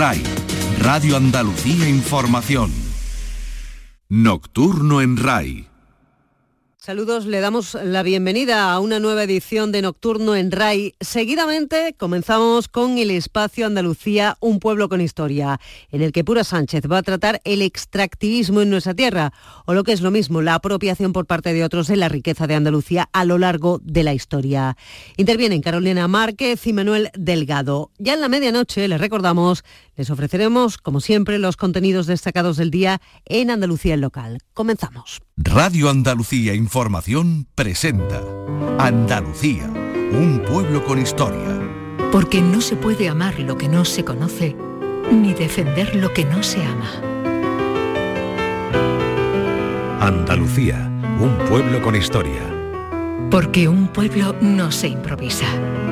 RAI, Radio Andalucía Información. Nocturno en RAI. Saludos, le damos la bienvenida a una nueva edición de Nocturno en RAI. Seguidamente comenzamos con el espacio Andalucía, un pueblo con historia, en el que Pura Sánchez va a tratar el extractivismo en nuestra tierra, o lo que es lo mismo, la apropiación por parte de otros de la riqueza de Andalucía a lo largo de la historia. Intervienen Carolina Márquez y Manuel Delgado. Ya en la medianoche, les recordamos, les ofreceremos, como siempre, los contenidos destacados del día en Andalucía en local. Comenzamos. Radio Andalucía Información presenta Andalucía, un pueblo con historia. Porque no se puede amar lo que no se conoce, ni defender lo que no se ama. Andalucía, un pueblo con historia. Porque un pueblo no se improvisa.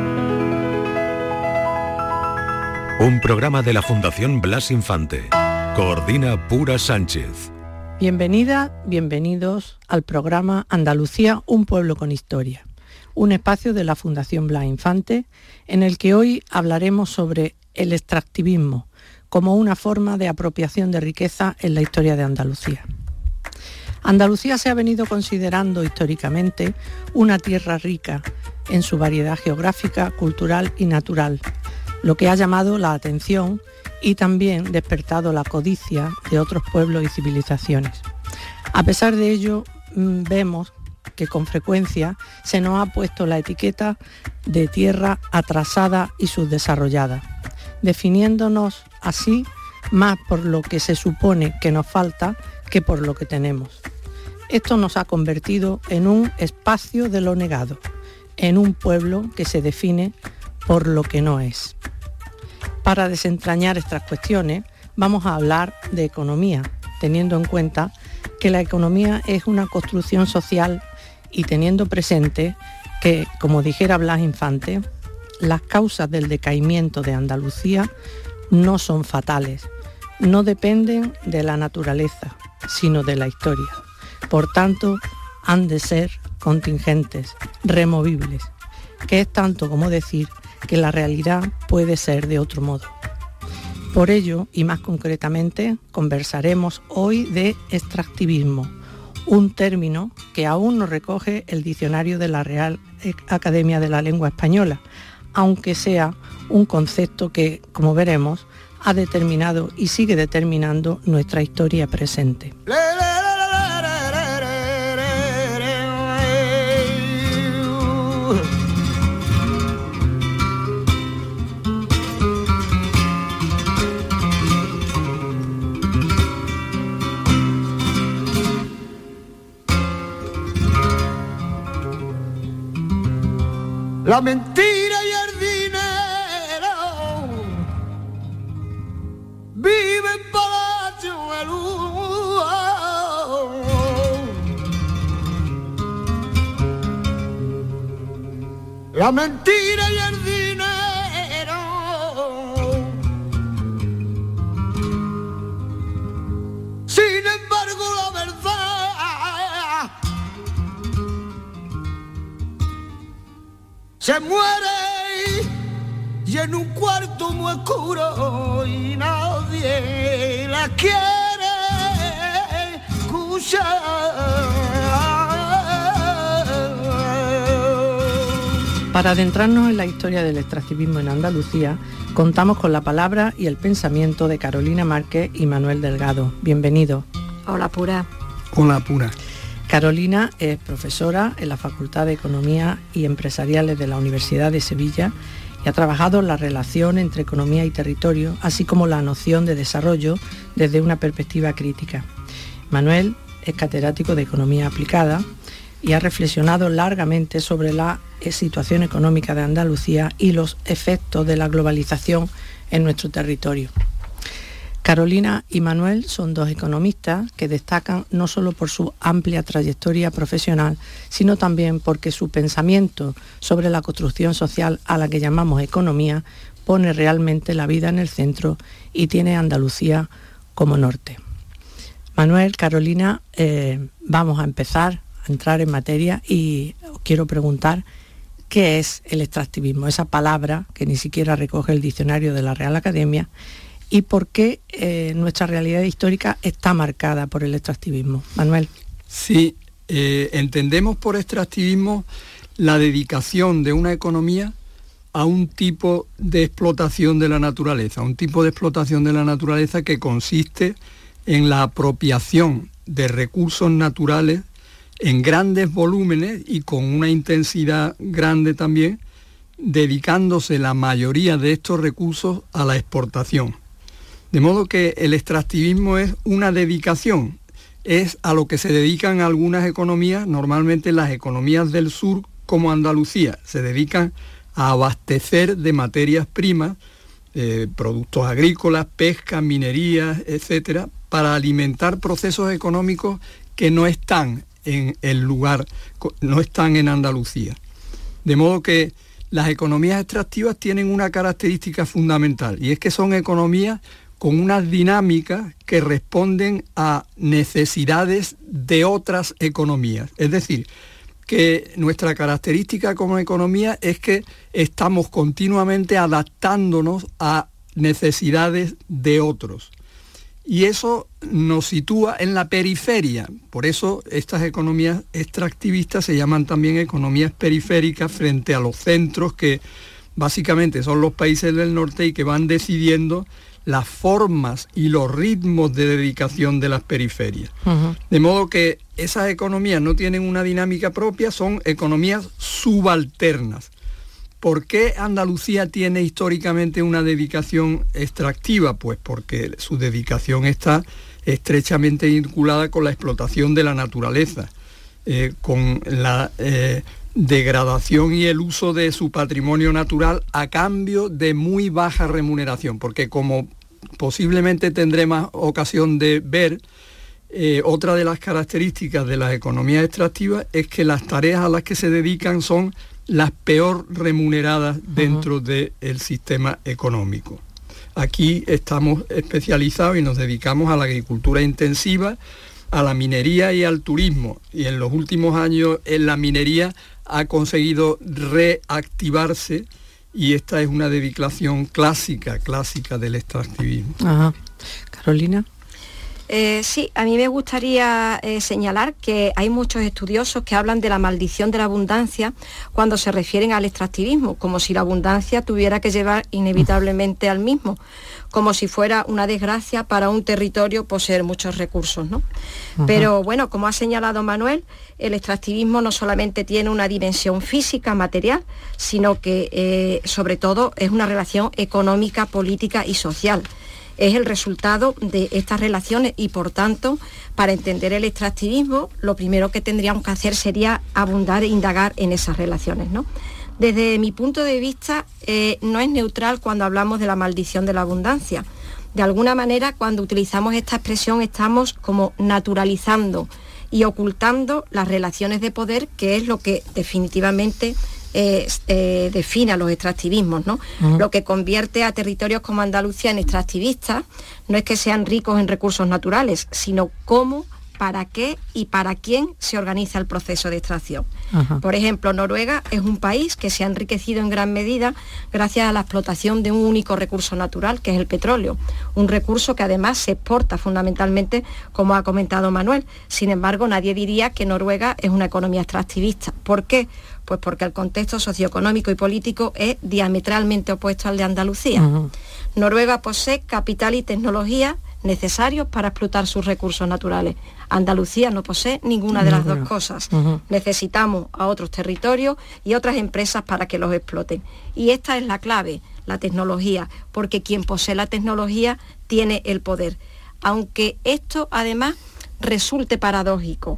Un programa de la Fundación Blas Infante. Coordina Pura Sánchez. Bienvenida, bienvenidos al programa Andalucía, un pueblo con historia, un espacio de la Fundación Blas Infante en el que hoy hablaremos sobre el extractivismo como una forma de apropiación de riqueza en la historia de Andalucía. Andalucía se ha venido considerando históricamente una tierra rica en su variedad geográfica, cultural y natural, lo que ha llamado la atención y también despertado la codicia de otros pueblos y civilizaciones. A pesar de ello, vemos que con frecuencia se nos ha puesto la etiqueta de tierra atrasada y subdesarrollada, definiéndonos así más por lo que se supone que nos falta que por lo que tenemos. Esto nos ha convertido en un espacio de lo negado, en un pueblo que se define por lo que no es. Para desentrañar estas cuestiones, vamos a hablar de economía, teniendo en cuenta que la economía es una construcción social y teniendo presente que, como dijera Blas Infante, las causas del decaimiento de Andalucía no son fatales, no dependen de la naturaleza, sino de la historia. Por tanto, han de ser contingentes, removibles, que es tanto como decir que la realidad puede ser de otro modo. Por ello, y más concretamente, conversaremos hoy de extractivismo, un término que aún no recoge el diccionario de la Real Academia de la Lengua Española, aunque sea un concepto que, como veremos, ha determinado y sigue determinando nuestra historia presente. La mentira y el dinero viven palacio de luz. La mentira y el dinero sin embargo la verdad se muere y en un cuarto muy oscuro y nadie la quiere escuchar. Para adentrarnos en la historia del extractivismo en Andalucía, contamos con la palabra y el pensamiento de Carolina Márquez y Manuel Delgado. Bienvenidos. Hola, Pura. Hola, Pura. Carolina es profesora en la Facultad de Economía y Empresariales de la Universidad de Sevilla y ha trabajado en la relación entre economía y territorio, así como la noción de desarrollo desde una perspectiva crítica. Manuel es catedrático de Economía Aplicada y ha reflexionado largamente sobre la situación económica de Andalucía y los efectos de la globalización en nuestro territorio. Carolina y Manuel son dos economistas que destacan no solo por su amplia trayectoria profesional, sino también porque su pensamiento sobre la construcción social a la que llamamos economía pone realmente la vida en el centro y tiene Andalucía como norte. Manuel, Carolina, vamos a empezar a entrar en materia y os quiero preguntar qué es el extractivismo, esa palabra que ni siquiera recoge el diccionario de la Real Academia y por qué nuestra realidad histórica está marcada por el extractivismo. Manuel. Sí, entendemos por extractivismo la dedicación de una economía a un tipo de explotación de la naturaleza, que consiste en la apropiación de recursos naturales en grandes volúmenes y con una intensidad grande también, dedicándose la mayoría de estos recursos a la exportación. De modo que el extractivismo es una dedicación, es a lo que se dedican algunas economías, normalmente las economías del sur como Andalucía, se dedican a abastecer de materias primas, productos agrícolas, pesca, minería, etcétera, para alimentar procesos económicos que no están en el lugar, no están en Andalucía. De modo que las economías extractivas tienen una característica fundamental, y es que son economías con unas dinámicas que responden a necesidades de otras economías. Es decir, que nuestra característica como economía es que estamos continuamente adaptándonos a necesidades de otros. Y eso nos sitúa en la periferia. Por eso estas economías extractivistas se llaman también economías periféricas frente a los centros, que básicamente son los países del norte y que van decidiendo las formas y los ritmos de dedicación de las periferias. Uh-huh. De modo que esas economías no tienen una dinámica propia, son economías subalternas. ¿Por qué Andalucía tiene históricamente una dedicación extractiva? Pues porque su dedicación está estrechamente vinculada con la explotación de la naturaleza, con la degradación y el uso de su patrimonio natural a cambio de muy baja remuneración, porque como posiblemente tendremos ocasión de ver, otra de las características de las economías extractivas es que las tareas a las que se dedican son las peor remuneradas dentro del sistema económico. Aquí estamos especializados y nos dedicamos a la agricultura intensiva, a la minería y al turismo, y en los últimos años en la minería ha conseguido reactivarse, y esta es una dedicación clásica del extractivismo. Ajá. Carolina. Sí, a mí me gustaría señalar que hay muchos estudiosos que hablan de la maldición de la abundancia cuando se refieren al extractivismo, como si la abundancia tuviera que llevar inevitablemente al mismo, como si fuera una desgracia para un territorio poseer muchos recursos, ¿no? Uh-huh. Pero bueno, como ha señalado Manuel, el extractivismo no solamente tiene una dimensión física, material, sino que sobre todo es una relación económica, política y social. Es el resultado de estas relaciones y, por tanto, para entender el extractivismo, lo primero que tendríamos que hacer sería abundar e indagar en esas relaciones, ¿no? Desde mi punto de vista, no es neutral cuando hablamos de la maldición de la abundancia. De alguna manera, cuando utilizamos esta expresión, estamos como naturalizando y ocultando las relaciones de poder, que es lo que definitivamente define a los extractivismos, ¿no? Uh-huh. Lo que convierte a territorios como Andalucía en extractivistas no es que sean ricos en recursos naturales, sino cómo, para qué y para quién se organiza el proceso de extracción. Uh-huh. Por ejemplo, Noruega es un país que se ha enriquecido en gran medida gracias a la explotación de un único recurso natural, que es el petróleo, un recurso que además se exporta fundamentalmente, como ha comentado Manuel. Sin embargo, nadie diría que Noruega es una economía extractivista. ¿Por qué? Pues porque el contexto socioeconómico y político es diametralmente opuesto al de Andalucía. Uh-huh. Noruega posee capital y tecnología necesarios para explotar sus recursos naturales. Andalucía no posee ninguna de las dos cosas. Uh-huh. Necesitamos a otros territorios y otras empresas para que los exploten. Y esta es la clave, la tecnología, porque quien posee la tecnología tiene el poder. Aunque esto además resulte paradójico.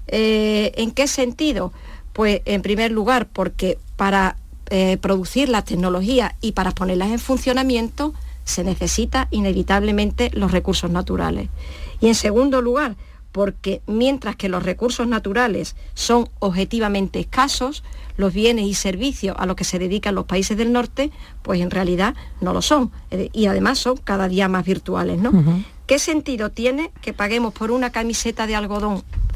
¿En qué sentido? Pues en primer lugar porque para producir las tecnologías y para ponerlas en funcionamiento se necesita inevitablemente los recursos naturales. Y en segundo lugar, porque mientras que los recursos naturales son objetivamente escasos, los bienes y servicios a los que se dedican los países del norte, pues en realidad no lo son. Y además son cada día más virtuales, ¿no? Uh-huh. ¿Qué sentido tiene que paguemos por una camiseta de algodón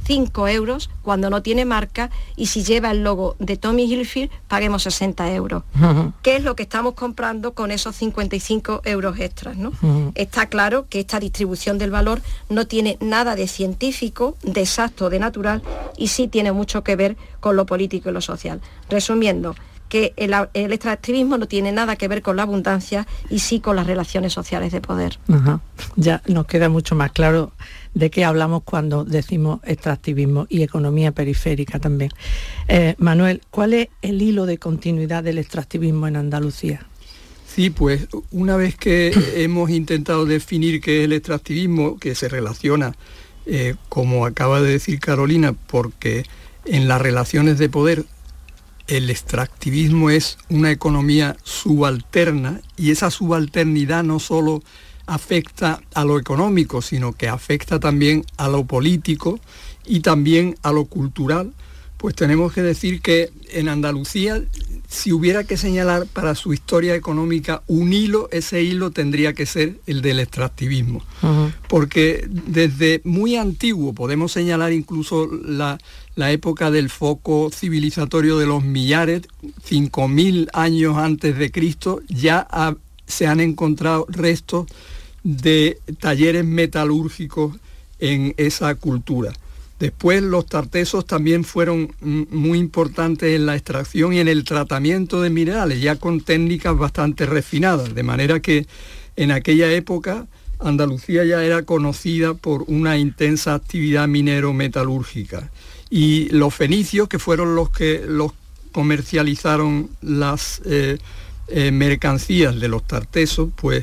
5 euros cuando no tiene marca, y si lleva el logo de Tommy Hilfiger paguemos 60 euros. ¿Qué es lo que estamos comprando con esos 55 euros extras, ¿no? Está claro que esta distribución del valor no tiene nada de científico, de exacto, de natural, y sí tiene mucho que ver con lo político y lo social. Resumiendo, que el extractivismo no tiene nada que ver con la abundancia y sí con las relaciones sociales de poder. Ya nos queda mucho más claro de qué hablamos cuando decimos extractivismo y economía periférica también. Manuel, ¿cuál es el hilo de continuidad del extractivismo en Andalucía? Sí, pues una vez que hemos intentado definir qué es el extractivismo, que se relaciona, como acaba de decir Carolina, porque en las relaciones de poder el extractivismo es una economía subalterna, y esa subalternidad no solo afecta a lo económico, sino que afecta también a lo político y también a lo cultural. Pues tenemos que decir que en Andalucía, si hubiera que señalar para su historia económica un hilo, ese hilo tendría que ser el del extractivismo. Porque desde muy antiguo, podemos señalar incluso la época del foco civilizatorio de los Millares, 5.000 años antes de Cristo, ya se han encontrado restos de talleres metalúrgicos en esa cultura. Después los tartesos también fueron muy importantes en la extracción y en el tratamiento de minerales, ya con técnicas bastante refinadas, de manera que en aquella época Andalucía ya era conocida por una intensa actividad minero-metalúrgica. Y los fenicios, que fueron los que comercializaron las mercancías de los tartesos, pues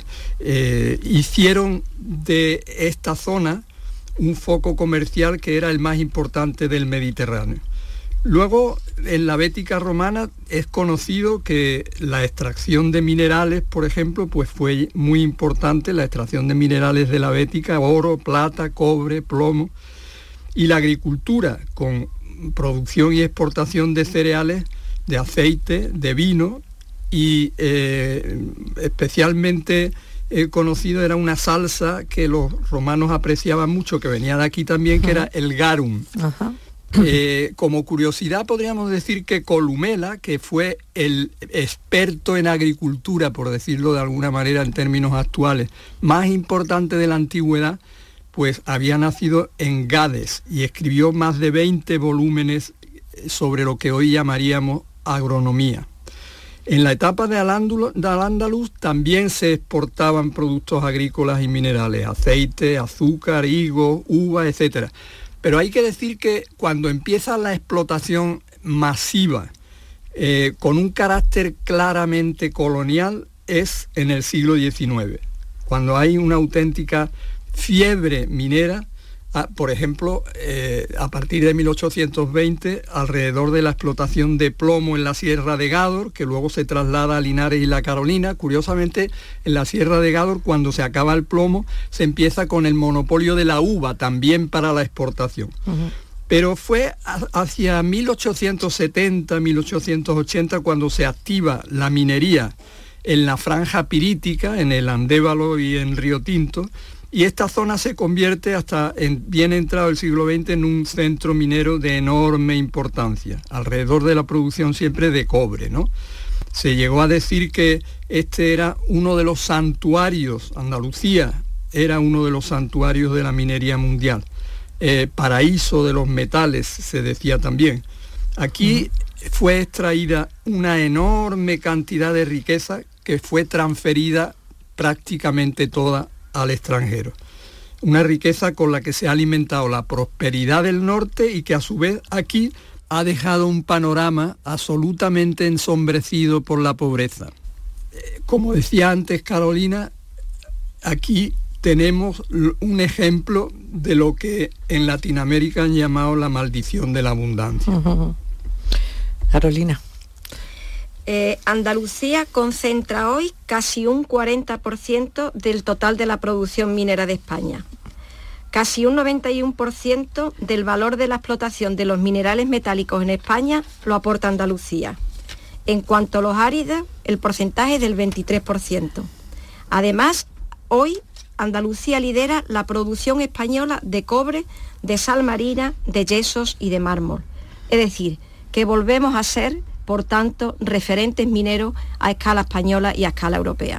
hicieron de esta zona un foco comercial que era el más importante del Mediterráneo. Luego, en la Bética romana es conocido que la extracción de minerales, por ejemplo, pues fue muy importante, la extracción de minerales de la Bética, oro, plata, cobre, plomo, y la agricultura, con producción y exportación de cereales, de aceite, de vino, y especialmente conocido era una salsa que los romanos apreciaban mucho, que venía de aquí también, que era el garum. Como curiosidad podríamos decir que Columela, que fue el experto en agricultura, por decirlo de alguna manera en términos actuales, más importante de la antigüedad, pues había nacido en Gades y escribió más de 20 volúmenes sobre lo que hoy llamaríamos agronomía. En la etapa de Al-Ándalus también se exportaban productos agrícolas y minerales, aceite, azúcar, higo, uva, etc. Pero hay que decir que cuando empieza la explotación masiva, con un carácter claramente colonial, es en el siglo XIX, cuando hay una auténtica fiebre minera. Por ejemplo, a partir de 1820, alrededor de la explotación de plomo en la Sierra de Gádor, que luego se traslada a Linares y La Carolina. Curiosamente, en la Sierra de Gádor, cuando se acaba el plomo, se empieza con el monopolio de la uva, también para la exportación. Pero fue hacia 1870, 1880, cuando se activa la minería en la franja pirítica, en el Andévalo y en Río Tinto, y esta zona se convierte bien entrado el siglo XX en un centro minero de enorme importancia, alrededor de la producción siempre de cobre, ¿no? Se llegó a decir que este era uno de los santuarios, Andalucía era uno de los santuarios de la minería mundial, paraíso de los metales, se decía también. Aquí fue extraída una enorme cantidad de riqueza que fue transferida prácticamente toda al extranjero. Una riqueza con la que se ha alimentado la prosperidad del norte y que a su vez aquí ha dejado un panorama absolutamente ensombrecido por la pobreza. Como decía antes Carolina, aquí tenemos un ejemplo de lo que en Latinoamérica han llamado la maldición de la abundancia. Carolina. Andalucía concentra hoy casi un 40% del total de la producción minera de España. Casi un 91% del valor de la explotación de los minerales metálicos en España lo aporta Andalucía. En cuanto a los áridos, el porcentaje es del 23%. Además, hoy Andalucía lidera la producción española de cobre, de sal marina, de yesos y de mármol. Es decir, que volvemos a ser, por tanto, referentes mineros a escala española y a escala europea.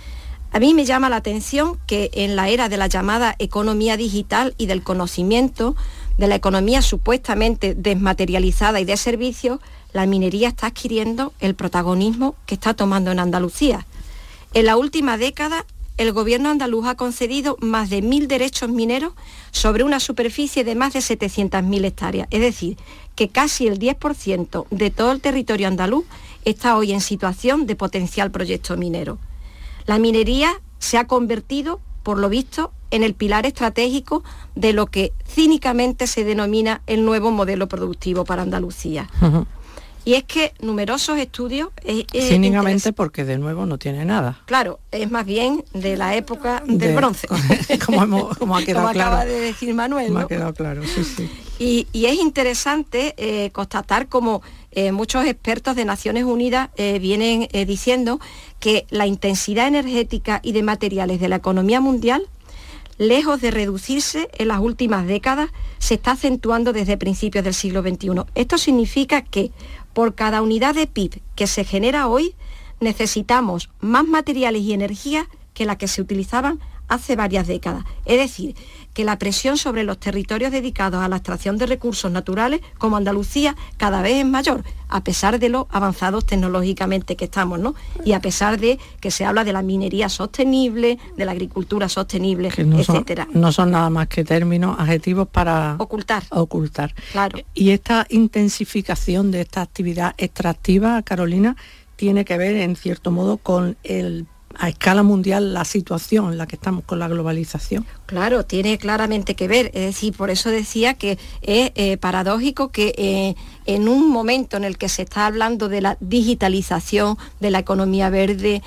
A mí me llama la atención que en la era de la llamada economía digital y del conocimiento, de la economía supuestamente desmaterializada y de servicios, la minería está adquiriendo el protagonismo que está tomando en Andalucía. En la última década, el gobierno andaluz ha concedido más de 1.000 derechos mineros sobre una superficie de más de 700.000 hectáreas. Es decir, que casi el 10% de todo el territorio andaluz está hoy en situación de potencial proyecto minero. La minería se ha convertido, por lo visto, en el pilar estratégico de lo que cínicamente se denomina el nuevo modelo productivo para Andalucía. Uh-huh. Y es que numerosos estudios... Cínicamente porque de nuevo no tiene nada. Claro, es más bien de la época del bronce. como ha quedado como claro. Acaba de decir Manuel, ¿no? Ha quedado claro, sí, sí. Y es interesante constatar como muchos expertos de Naciones Unidas vienen diciendo que la intensidad energética y de materiales de la economía mundial, lejos de reducirse en las últimas décadas, se está acentuando desde principios del siglo XXI. Esto significa que por cada unidad de PIB que se genera hoy, necesitamos más materiales y energía que la que se utilizaban hace varias décadas. Es decir, que la presión sobre los territorios dedicados a la extracción de recursos naturales, como Andalucía, cada vez es mayor, a pesar de lo avanzados tecnológicamente que estamos, ¿no? Y a pesar de que se habla de la minería sostenible, de la agricultura sostenible, etcétera. No son nada más que términos, adjetivos para ocultar. Claro. Y esta intensificación de esta actividad extractiva, Carolina, tiene que ver, en cierto modo, con a escala mundial la situación en la que estamos con la globalización. Claro, tiene claramente que ver. Es decir, por eso decía que es paradójico que en un momento en el que se está hablando de la digitalización, de la economía verde,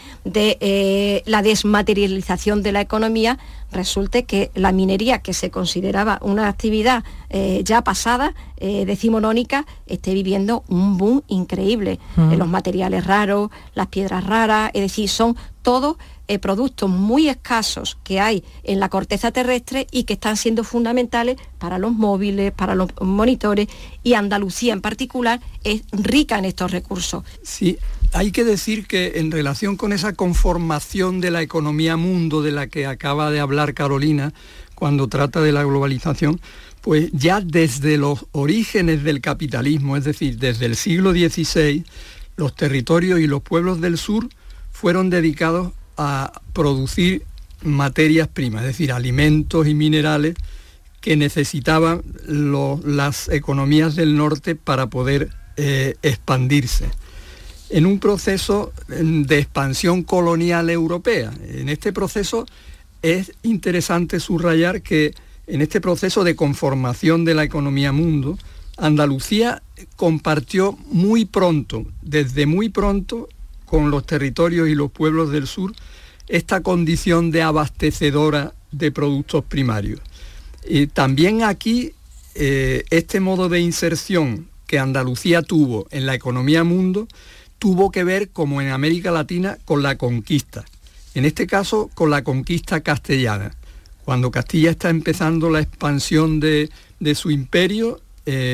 de la desmaterialización de la economía, resulte que la minería, que se consideraba una actividad ya pasada, decimonónica, esté viviendo un boom increíble. Los materiales raros, las piedras raras, es decir, son todos productos muy escasos que hay en la corteza terrestre y que están siendo fundamentales para los móviles, para los monitores, y Andalucía en particular es rica en estos recursos. Sí, hay que decir que en relación con esa conformación de la economía mundo de la que acaba de hablar Carolina, cuando trata de la globalización, pues ya desde los orígenes del capitalismo, es decir, desde el siglo XVI, los territorios y los pueblos del sur fueron dedicados a producir materias primas, es decir, alimentos y minerales que necesitaban las economías del norte para poder expandirse. En un proceso de expansión colonial europea. En este proceso es interesante subrayar que en este proceso de conformación de la economía mundo, Andalucía compartió muy pronto, desde muy pronto, con los territorios y los pueblos del sur, esta condición de abastecedora de productos primarios. Y también aquí, este modo de inserción que Andalucía tuvo en la economía mundo, tuvo que ver, como en América Latina, con la conquista. En este caso, con la conquista castellana. Cuando Castilla está empezando la expansión de su imperio,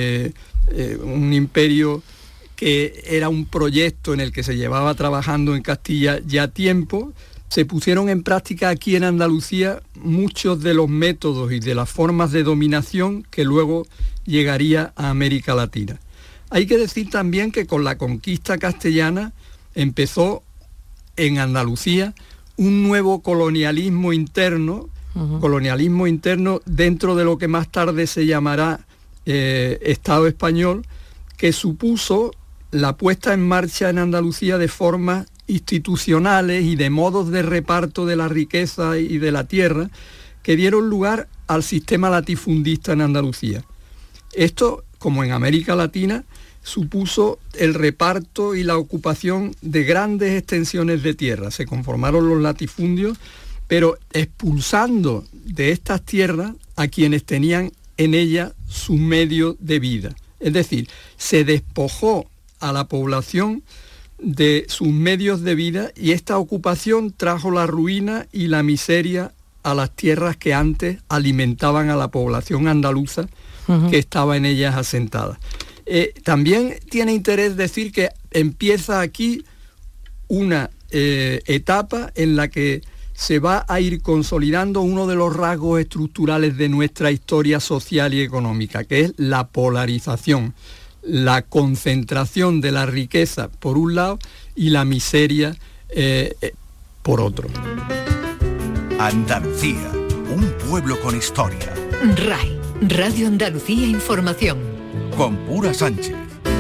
un imperio que era un proyecto en el que se llevaba trabajando en Castilla ya tiempo, se pusieron en práctica aquí en Andalucía muchos de los métodos y de las formas de dominación que luego llegaría a América Latina. Hay que decir también que con la conquista castellana empezó en Andalucía un nuevo colonialismo interno, dentro de lo que más tarde se llamará Estado español, que supuso la puesta en marcha en Andalucía de formas institucionales y de modos de reparto de la riqueza y de la tierra que dieron lugar al sistema latifundista en Andalucía. Esto, como en América Latina, supuso el reparto y la ocupación de grandes extensiones de tierra. Se conformaron los latifundios, pero expulsando de estas tierras a quienes tenían en ellas su medio de vida. Es decir, se despojó a la población de sus medios de vida y esta ocupación trajo la ruina y la miseria a las tierras que antes alimentaban a la población andaluza que estaba en ellas asentada. También tiene interés decir que empieza aquí una etapa en la que se va a ir consolidando uno de los rasgos estructurales de nuestra historia social y económica, que es la polarización, la concentración de la riqueza por un lado y la miseria por otro. Andalucía, un pueblo con historia. RAI, Radio Andalucía Información. Con Pura Sánchez.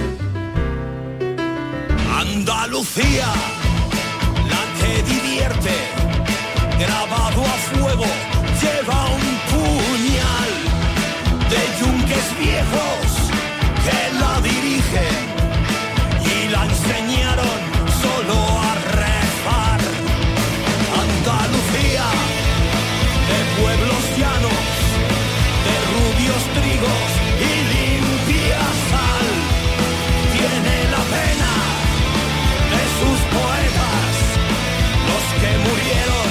Andalucía, la que divierte, grabado a fuego, lleva un puñal de yunques viejos que la dirigen y la enseñaron solo a rezar. Andalucía, de pueblos llanos, de rubios trigos y limpia sal, tiene la pena de sus poetas, los que murieron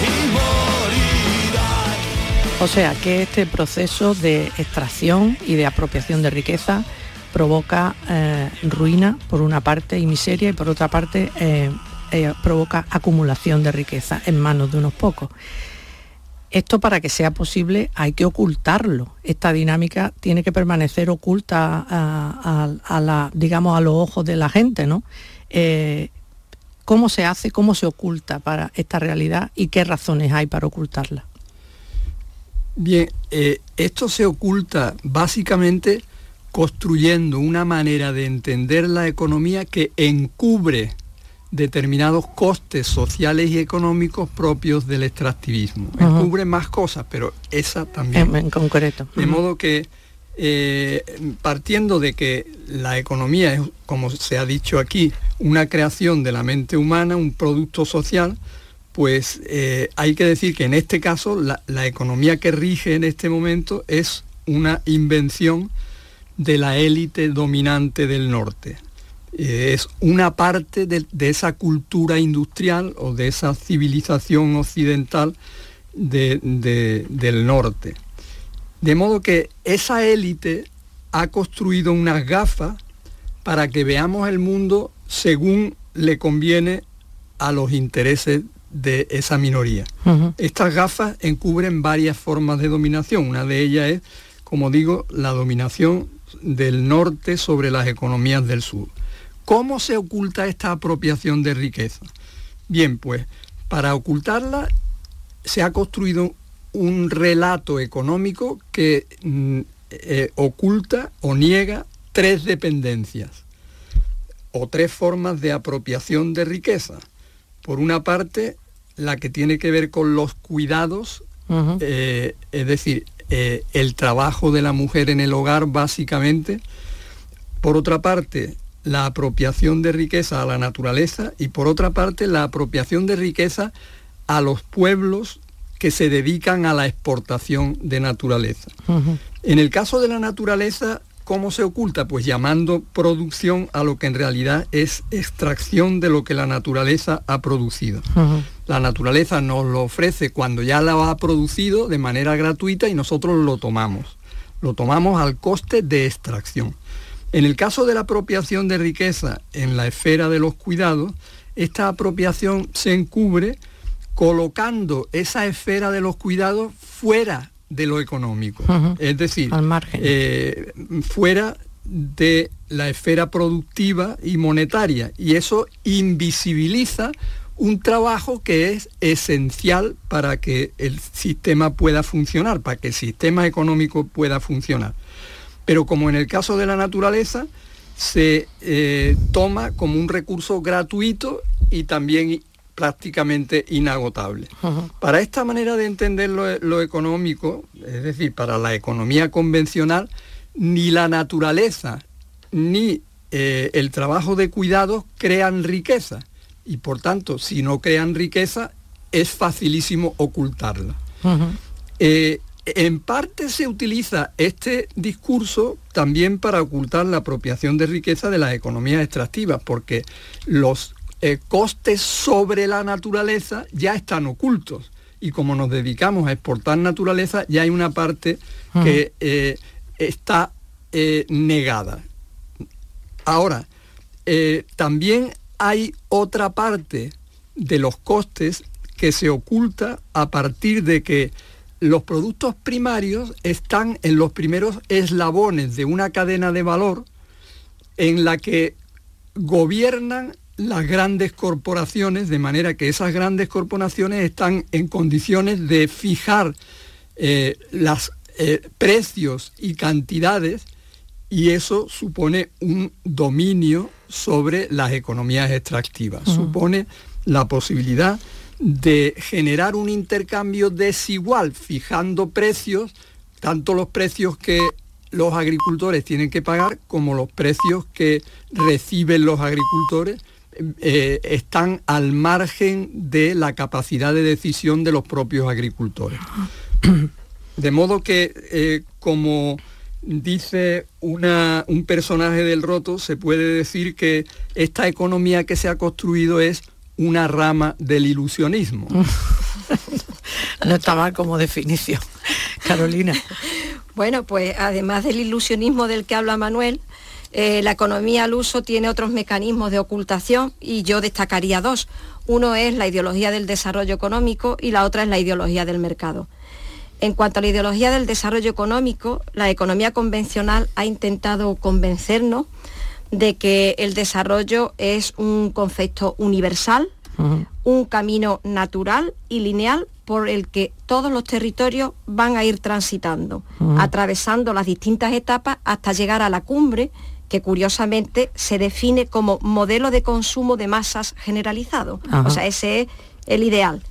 y morirán. O sea que este proceso de extracción y de apropiación de riqueza provoca ruina por una parte y miseria, y por otra parte provoca acumulación de riqueza en manos de unos pocos. Esto, para que sea posible, hay que ocultarlo. Esta dinámica tiene que permanecer oculta a los ojos de la gente, ¿no? ¿Cómo se hace, cómo se oculta para esta realidad y qué razones hay para ocultarla? Bien, esto se oculta básicamente construyendo una manera de entender la economía que encubre determinados costes sociales y económicos propios del extractivismo. Encubre más cosas, pero esa también. En concreto. De modo que, partiendo de que la economía es, como se ha dicho aquí, una creación de la mente humana, un producto social, pues hay que decir que en este caso la economía que rige en este momento es una invención de la élite dominante del norte. Es una parte de esa cultura industrial o de esa civilización occidental del norte. De modo que esa élite ha construido unas gafas para que veamos el mundo según le conviene a los intereses de esa minoría. Estas gafas encubren varias formas de dominación. Una de ellas es, como digo, la dominación del norte sobre las economías del sur. ¿Cómo se oculta esta apropiación de riqueza? Bien, pues para ocultarla se ha construido un relato económico que oculta o niega tres dependencias o tres formas de apropiación de riqueza. Por una parte, la que tiene que ver con los cuidados, es decir, el trabajo de la mujer en el hogar básicamente. Por otra parte, la apropiación de riqueza a la naturaleza, y por otra parte la apropiación de riqueza a los pueblos que se dedican a la exportación de naturaleza. En el caso de la naturaleza, ¿cómo se oculta? Pues llamando producción a lo que en realidad es extracción de lo que la naturaleza ha producido. La naturaleza nos lo ofrece cuando ya la ha producido de manera gratuita y nosotros lo tomamos. Lo tomamos al coste de extracción. En el caso de la apropiación de riqueza en la esfera de los cuidados, esta apropiación se encubre colocando esa esfera de los cuidados fuera de lo económico, es decir, al margen, fuera de la esfera productiva y monetaria, y eso invisibiliza un trabajo que es esencial para que el sistema pueda funcionar, para que el sistema económico pueda funcionar. Pero como en el caso de la naturaleza, se toma como un recurso gratuito y también prácticamente inagotable. Para esta manera de entender lo económico, es decir, para la economía convencional, ni la naturaleza ni el trabajo de cuidados crean riqueza, y por tanto, si no crean riqueza, es facilísimo ocultarla. En parte se utiliza este discurso también para ocultar la apropiación de riqueza de las economías extractivas, porque los costes sobre la naturaleza ya están ocultos y como nos dedicamos a exportar naturaleza, ya hay una parte que está negada. Ahora, también hay otra parte de los costes que se oculta a partir de que los productos primarios están en los primeros eslabones de una cadena de valor en la que gobiernan las grandes corporaciones, de manera que esas grandes corporaciones están en condiciones de fijar los precios y cantidades, y eso supone un dominio sobre las economías extractivas. Supone la posibilidad de generar un intercambio desigual, fijando precios, tanto los precios que los agricultores tienen que pagar como los precios que reciben los agricultores están al margen de la capacidad de decisión de los propios agricultores. De modo que, como dice un personaje del Roto, se puede decir que esta economía que se ha construido es una rama del ilusionismo. No está mal como definición. Carolina. Bueno, pues además del ilusionismo del que habla Manuel, la economía al uso tiene otros mecanismos de ocultación y yo destacaría dos. Uno es la ideología del desarrollo económico y la otra es la ideología del mercado. En cuanto a la ideología del desarrollo económico, la economía convencional ha intentado convencernos de que el desarrollo es un concepto universal, un camino natural y lineal por el que todos los territorios van a ir transitando, atravesando las distintas etapas hasta llegar a la cumbre, que curiosamente se define como modelo de consumo de masas generalizado. O sea, ese es el ideal.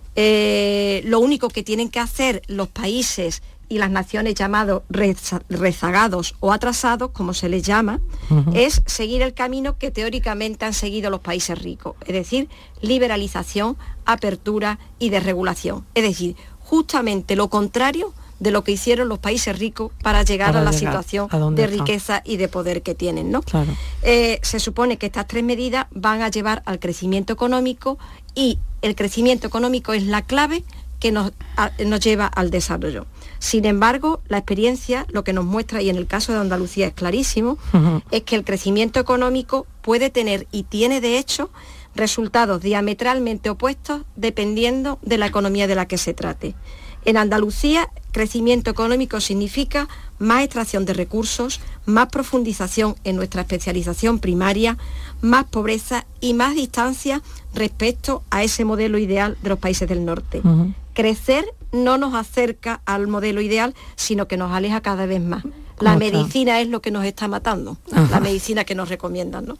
Lo único que tienen que hacer los países y las naciones llamados rezagados o atrasados, como se les llama, es seguir el camino que teóricamente han seguido los países ricos, es decir, liberalización, apertura y desregulación. Es decir, justamente lo contrario de lo que hicieron los países ricos para llegar a la situación de riqueza y de poder que tienen, ¿no? Claro. Se supone que estas tres medidas van a llevar al crecimiento económico, y el crecimiento económico es la clave que nos lleva al desarrollo. Sin embargo, la experiencia lo que nos muestra, y en el caso de Andalucía es clarísimo, es que el crecimiento económico puede tener, y tiene de hecho, resultados diametralmente opuestos dependiendo de la economía de la que se trate. En Andalucía, crecimiento económico significa más extracción de recursos, más profundización en nuestra especialización primaria, más pobreza y más distancia respecto a ese modelo ideal de los países del norte. Crecer no nos acerca al modelo ideal, sino que nos aleja cada vez más. La medicina es lo que nos está matando, la medicina que nos recomiendan, ¿no?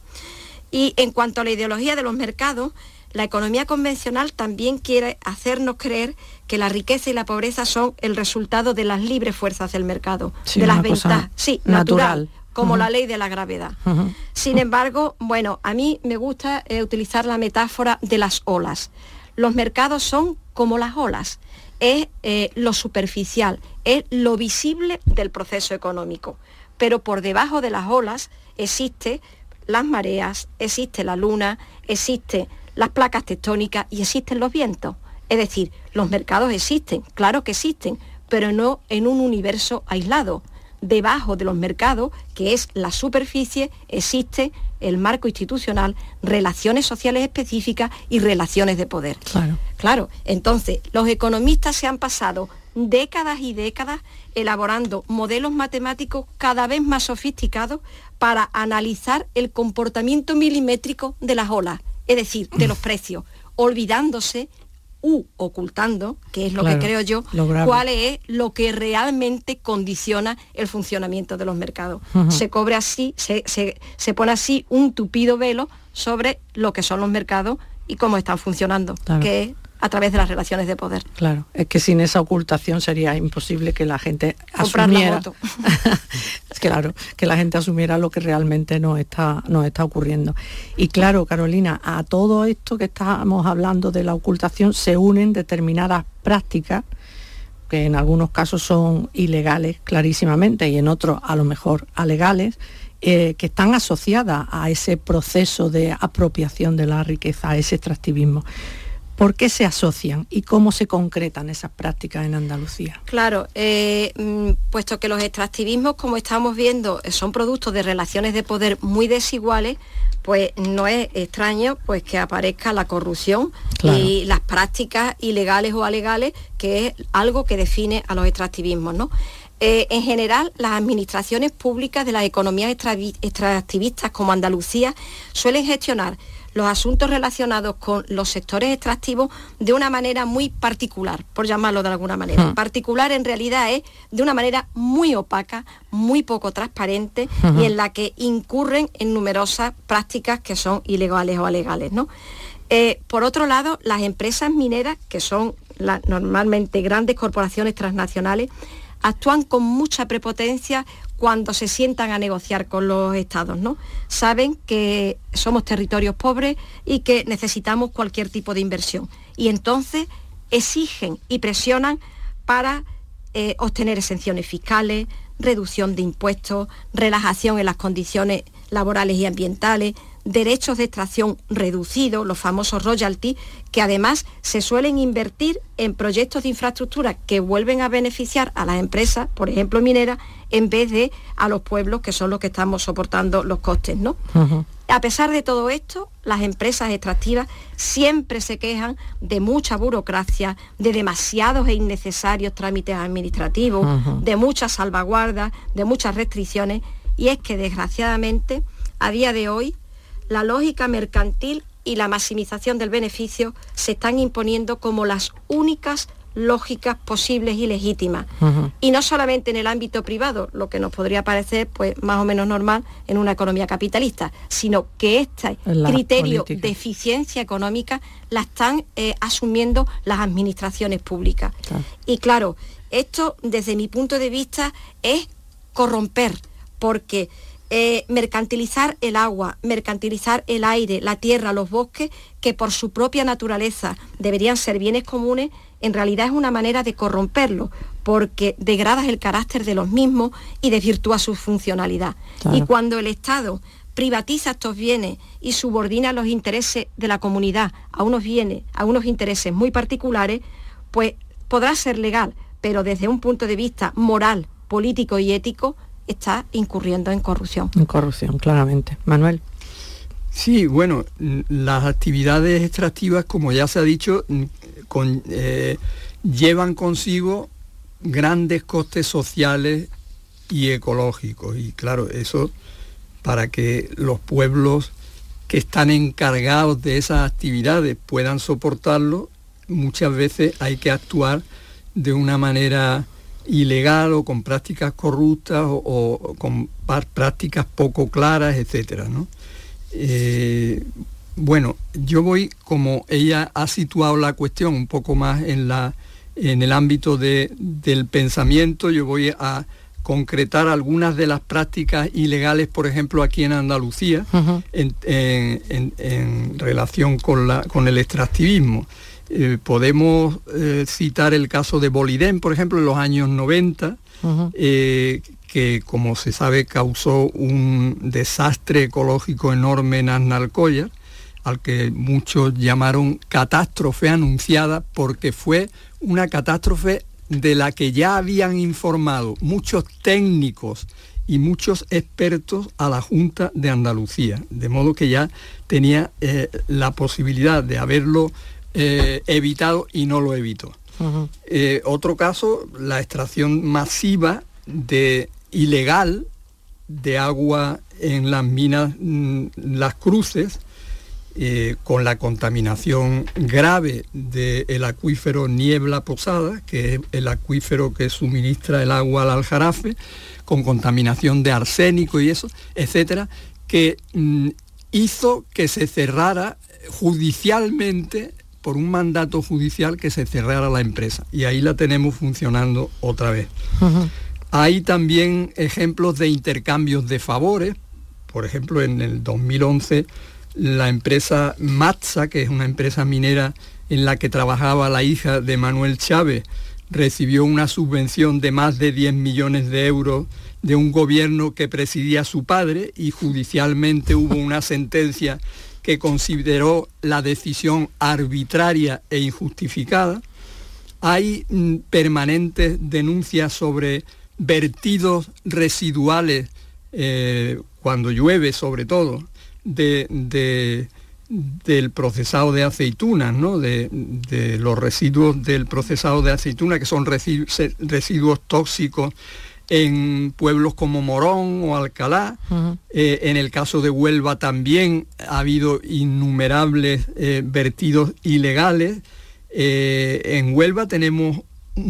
Y en cuanto a la ideología de los mercados, la economía convencional también quiere hacernos creer que la riqueza y la pobreza son el resultado de las libres fuerzas del mercado, de las ventajas, natural, como la ley de la gravedad. Sin embargo, bueno, a mí me gusta utilizar la metáfora de las olas. Los mercados son como las olas, es lo superficial, es lo visible del proceso económico, pero por debajo de las olas existen las mareas, existe la luna, existen las placas tectónicas y existen los vientos. Es decir, los mercados existen, claro que existen, pero no en un universo aislado. Debajo de los mercados, que es la superficie, existe el marco institucional, relaciones sociales específicas y relaciones de poder. Claro, entonces los economistas se han pasado décadas y décadas elaborando modelos matemáticos cada vez más sofisticados para analizar el comportamiento milimétrico de las olas, es decir, de los precios, olvidándose ocultando, que es lo que creo yo, cuál es lo que realmente condiciona el funcionamiento de los mercados. Se pone así un tupido velo sobre lo que son los mercados y cómo están funcionando, que es a través de las relaciones de poder. Claro, es que sin esa ocultación sería imposible que la gente asumiera claro, que la gente asumiera lo que realmente nos está ocurriendo. Y claro, Carolina, a todo esto que estamos hablando de la ocultación se unen determinadas prácticas que en algunos casos son ilegales clarísimamente y en otros a lo mejor alegales, que están asociadas a ese proceso de apropiación de la riqueza, a ese extractivismo. ¿Por qué se asocian y cómo se concretan esas prácticas en Andalucía? Claro, puesto que los extractivismos, como estamos viendo, son productos de relaciones de poder muy desiguales, pues no es extraño pues que aparezca la corrupción, claro, y las prácticas ilegales o alegales, que es algo que define a los extractivismos, ¿no? En general, las administraciones públicas de las economías extractivistas como Andalucía suelen gestionar los asuntos relacionados con los sectores extractivos de una manera muy particular, por llamarlo de alguna manera. Particular en realidad es de una manera muy opaca, muy poco transparente, y en la que incurren en numerosas prácticas que son ilegales o alegales, ¿no? Por otro lado, las empresas mineras, que son normalmente grandes corporaciones transnacionales, actúan con mucha prepotencia cuando se sientan a negociar con los estados, ¿no? Saben que somos territorios pobres y que necesitamos cualquier tipo de inversión. Y entonces exigen y presionan para obtener exenciones fiscales, reducción de impuestos, relajación en las condiciones laborales y ambientales, derechos de extracción reducidos, los famosos royalties, que además se suelen invertir en proyectos de infraestructura que vuelven a beneficiar a las empresas, por ejemplo mineras, en vez de a los pueblos, que son los que estamos soportando los costes, ¿no? A pesar de todo esto, las empresas extractivas siempre se quejan de mucha burocracia, de demasiados e innecesarios trámites administrativos, de muchas salvaguardas, de muchas restricciones, y es que desgraciadamente a día de hoy la lógica mercantil y la maximización del beneficio se están imponiendo como las únicas lógicas posibles y legítimas. Y no solamente en el ámbito privado, lo que nos podría parecer pues más o menos normal en una economía capitalista, sino que este criterio de eficiencia económica la están asumiendo las administraciones públicas. Y claro, esto desde mi punto de vista es corromper, porque mercantilizar el agua, mercantilizar el aire, la tierra, los bosques, que por su propia naturaleza deberían ser bienes comunes, en realidad es una manera de corromperlos, porque degradas el carácter de los mismos y desvirtúa su funcionalidad. Claro. Y cuando el Estado privatiza estos bienes y subordina los intereses de la comunidad a unos bienes, a unos intereses muy particulares, pues podrá ser legal, pero desde un punto de vista moral, político y ético, está incurriendo en corrupción. En corrupción, claramente. Manuel. Sí, bueno, las actividades extractivas, como ya se ha dicho, llevan consigo grandes costes sociales y ecológicos. Y claro, eso para que los pueblos que están encargados de esas actividades puedan soportarlo, muchas veces hay que actuar de una manera ilegal o con prácticas corruptas o con prácticas poco claras, etcétera, ¿no? Bueno, yo voy, como ella ha situado la cuestión un poco más en el ámbito del pensamiento, yo voy a concretar algunas de las prácticas ilegales, por ejemplo, aquí en Andalucía, en relación con el extractivismo. Podemos citar el caso de Boliden, por ejemplo, en los años 90, que, como se sabe, causó un desastre ecológico enorme en Aznalcóllar, al que muchos llamaron catástrofe anunciada, porque fue una catástrofe de la que ya habían informado muchos técnicos y muchos expertos a la Junta de Andalucía, de modo que ya tenía la posibilidad de haberlo evitado y no lo evitó. Otro caso, la extracción masiva ilegal de agua en las minas Las Cruces, con la contaminación grave del acuífero Niebla Posada, que es el acuífero que suministra el agua al Aljarafe, con contaminación de arsénico y eso, etcétera, que hizo que se cerrara judicialmente, por un mandato judicial, que se cerrara la empresa, y ahí la tenemos funcionando otra vez. Hay también ejemplos de intercambios de favores. Por ejemplo, en el 2011 la empresa Matsa, que es una empresa minera en la que trabajaba la hija de Manuel Chávez, recibió una subvención de más de 10 millones de euros de un gobierno que presidía su padre, y judicialmente hubo una sentencia que consideró la decisión arbitraria e injustificada. Hay permanentes denuncias sobre vertidos residuales, cuando llueve sobre todo, del procesado de aceitunas, ¿no? de los residuos del procesado de aceitunas, que son residuos tóxicos en pueblos como Morón o Alcalá. En el caso de Huelva también ha habido innumerables vertidos ilegales. En Huelva tenemos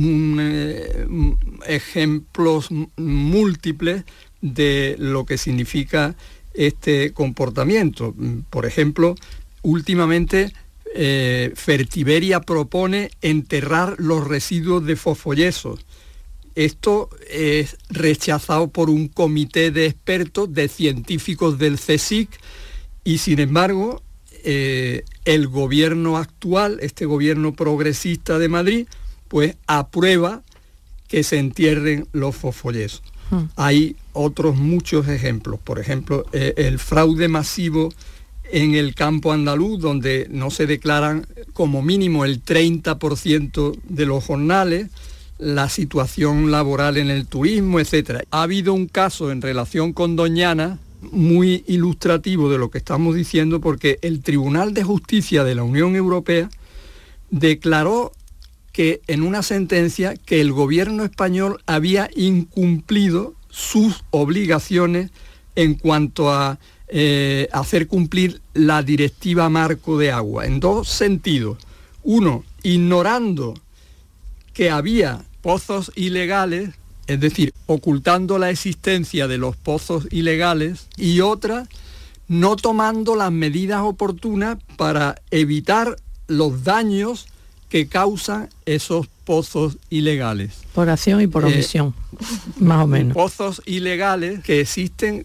ejemplos múltiples de lo que significa este comportamiento. Por ejemplo, últimamente Fertiberia propone enterrar los residuos de fosfoyesos. Esto es rechazado por un comité de expertos, de científicos del CSIC, y sin embargo el gobierno actual, este gobierno progresista de Madrid, pues aprueba que se entierren los fosfoyesos. Hay otros muchos ejemplos, por ejemplo, el fraude masivo en el campo andaluz, donde no se declaran como mínimo el 30% de los jornales, la situación laboral en el turismo, etc. Ha habido un caso en relación con Doñana muy ilustrativo de lo que estamos diciendo, porque el Tribunal de Justicia de la Unión Europea declaró que en una sentencia que el gobierno español había incumplido sus obligaciones en cuanto a hacer cumplir la directiva marco de agua, en dos sentidos. Uno, ignorando que había pozos ilegales, es decir, ocultando la existencia de los pozos ilegales, y otra, no tomando las medidas oportunas para evitar los daños que causan esos pozos ilegales. Por acción y por omisión, más o menos. Pozos ilegales que existen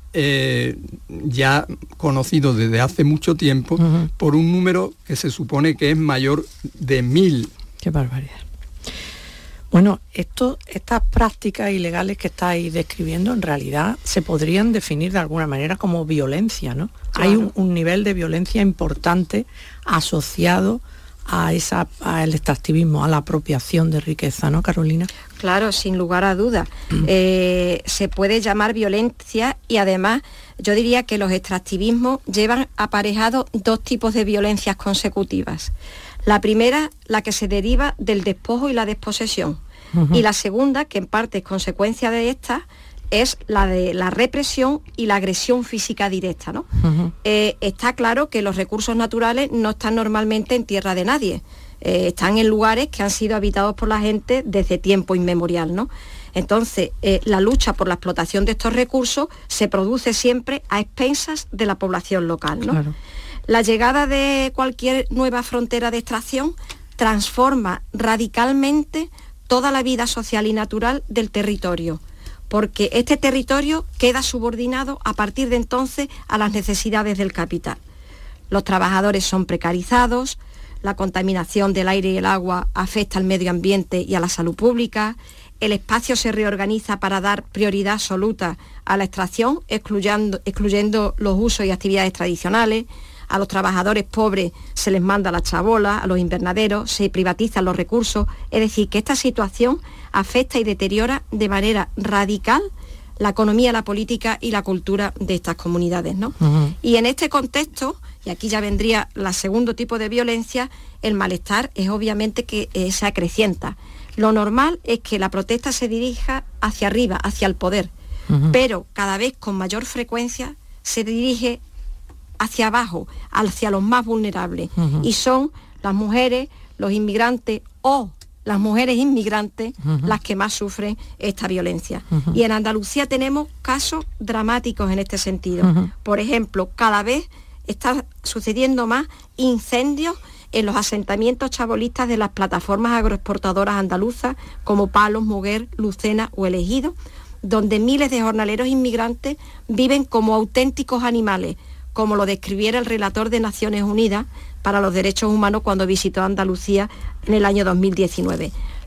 ya conocidos desde hace mucho tiempo, por un número que se supone que es mayor de 1000. ¡Qué barbaridad! Bueno, estas prácticas ilegales que estáis describiendo en realidad se podrían definir de alguna manera como violencia, ¿no? Claro. Hay un nivel de violencia importante asociado al extractivismo, a la apropiación de riqueza, ¿no, Carolina? Claro, sin lugar a dudas. Se puede llamar violencia, y además yo diría que los extractivismos llevan aparejados dos tipos de violencias consecutivas. La primera, la que se deriva del despojo y la desposesión. Y la segunda, que en parte es consecuencia de esta, es la de la represión y la agresión física directa, ¿no? Está claro que los recursos naturales no están normalmente en tierra de nadie. Están en lugares que han sido habitados por la gente desde tiempo inmemorial, ¿no? Entonces, la lucha por la explotación de estos recursos se produce siempre a expensas de la población local, ¿no? Claro. La llegada de cualquier nueva frontera de extracción transforma radicalmente toda la vida social y natural del territorio, porque este territorio queda subordinado a partir de entonces a las necesidades del capital. Los trabajadores son precarizados, la contaminación del aire y el agua afecta al medio ambiente y a la salud pública, el espacio se reorganiza para dar prioridad absoluta a la extracción, excluyendo los usos y actividades tradicionales. A los trabajadores pobres se les manda la chabola, a los invernaderos, se privatizan los recursos. Es decir, que esta situación afecta y deteriora de manera radical la economía, la política y la cultura de estas comunidades, ¿no? Y en este contexto, y aquí ya vendría el segundo tipo de violencia, el malestar es obviamente que se acrecienta. Lo normal es que la protesta se dirija hacia arriba, hacia el poder, pero cada vez con mayor frecuencia se dirige hacia abajo, hacia los más vulnerables, y son las mujeres, los inmigrantes o las mujeres inmigrantes las que más sufren esta violencia. Y en Andalucía tenemos casos dramáticos en este sentido. Por ejemplo, cada vez está sucediendo más incendios en los asentamientos chabolistas de las plataformas agroexportadoras andaluzas como Palos, Moguer, Lucena o El Ejido, donde miles de jornaleros inmigrantes viven como auténticos animales, como lo describiera el relator de Naciones Unidas para los Derechos Humanos cuando visitó Andalucía en el año 2019.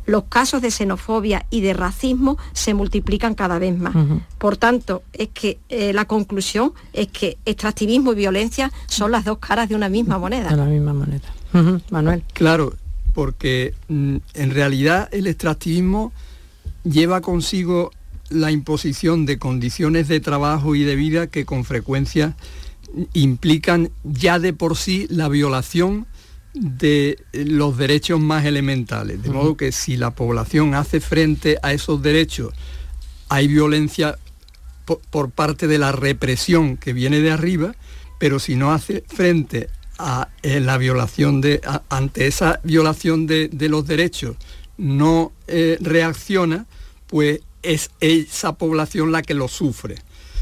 los casos de xenofobia y de racismo se multiplican cada vez más. Por tanto, es que la conclusión es que extractivismo y violencia son las dos caras de una misma moneda. De la misma moneda. Manuel. Claro, porque en realidad el extractivismo lleva consigo la imposición de condiciones de trabajo y de vida que con frecuencia implican ya de por sí la violación de los derechos más elementales. De modo que si la población hace frente a esos derechos, hay violencia por parte de la represión que viene de arriba, pero si no hace frente a la violación ante esa violación de los derechos, no reacciona, pues es esa población la que lo sufre.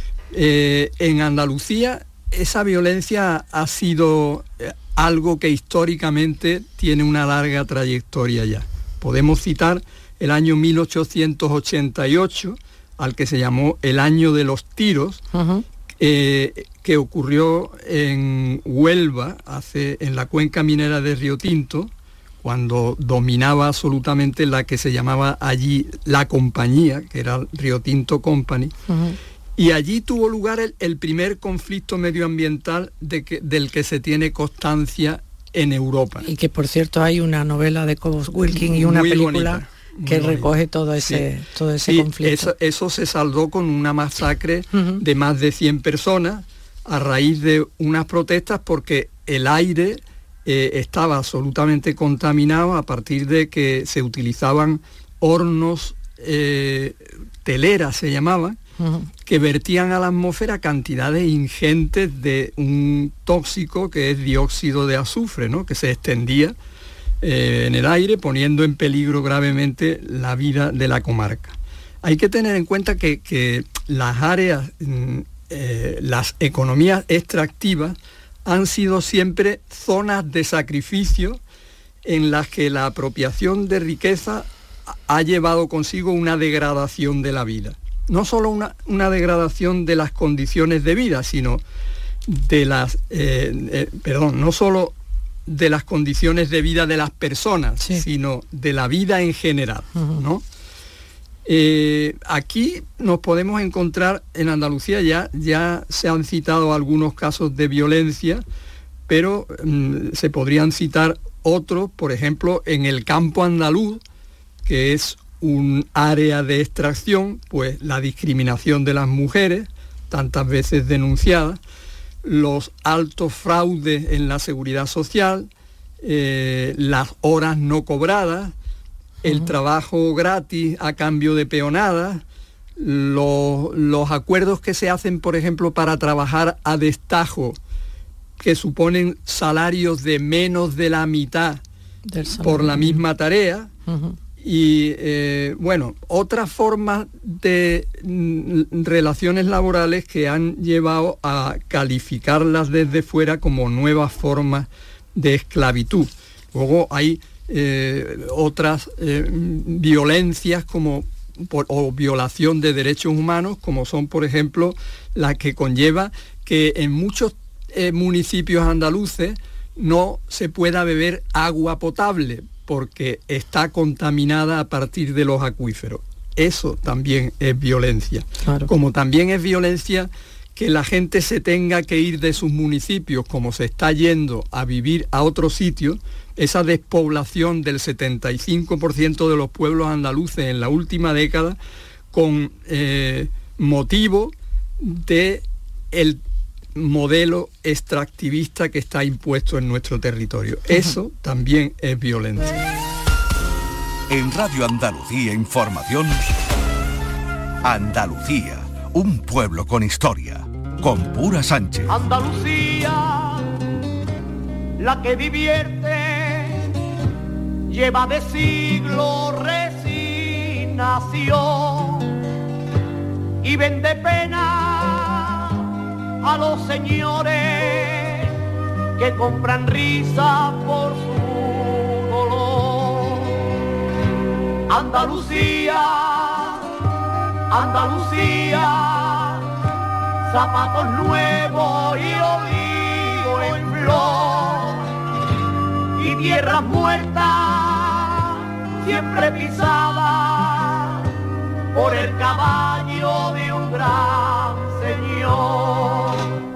En Andalucía esa violencia ha sido algo que históricamente tiene una larga trayectoria ya. Podemos citar el año 1888, al que se llamó el año de los tiros, que ocurrió en Huelva, en la cuenca minera de Río Tinto, cuando dominaba absolutamente la que se llamaba allí la compañía, que era Río Tinto Company, y allí tuvo lugar el primer conflicto medioambiental del que se tiene constancia en Europa. Y que, por cierto, hay una novela de Cobos Wilkins y una película que recoge todo ese conflicto. Eso se saldó con una masacre de más de 100 personas a raíz de unas protestas, porque el aire estaba absolutamente contaminado a partir de que se utilizaban hornos, teleras se llamaban, que vertían a la atmósfera cantidades ingentes de un tóxico que es dióxido de azufre, ¿no?, que se extendía en el aire, poniendo en peligro gravemente la vida de la comarca. Hay que tener en cuenta que las áreas, las economías extractivas han sido siempre zonas de sacrificio en las que la apropiación de riqueza ha llevado consigo una degradación de la vida. No solo una degradación de las condiciones de vida, sino de no solo de las condiciones de vida de las personas, sino de la vida en general, ¿no? Aquí nos podemos encontrar, en Andalucía ya se han citado algunos casos de violencia, pero se podrían citar otros, por ejemplo, en el campo andaluz, que es un área de extracción, pues la discriminación de las mujeres, tantas veces denunciada, los altos fraudes en la seguridad social, las horas no cobradas, el trabajo gratis a cambio de peonadas, los acuerdos que se hacen, por ejemplo, para trabajar a destajo, que suponen salarios de menos de la mitad por la misma tarea, y otras formas de relaciones laborales que han llevado a calificarlas desde fuera como nuevas formas de esclavitud. Luego hay otras violencias o violación de derechos humanos, como son, por ejemplo, las que conlleva que en muchos municipios andaluces no se pueda beber agua potable porque está contaminada a partir de los acuíferos. Eso también es violencia. Claro. Como también es violencia que la gente se tenga que ir de sus municipios, como se está yendo a vivir a otros sitios. Esa despoblación del 75% de los pueblos andaluces en la última década, con motivo de el modelo extractivista que está impuesto en nuestro territorio. Eso también es violencia. En Radio Andalucía Información, Andalucía, un pueblo con historia, con Pura Sánchez. Andalucía, la que divierte, lleva de siglo resignación y vende pena a los señores que compran risa por su dolor. Andalucía, Andalucía, zapatos nuevos y olivo en flor, y tierras muertas siempre pisada por el caballo de un gran señor.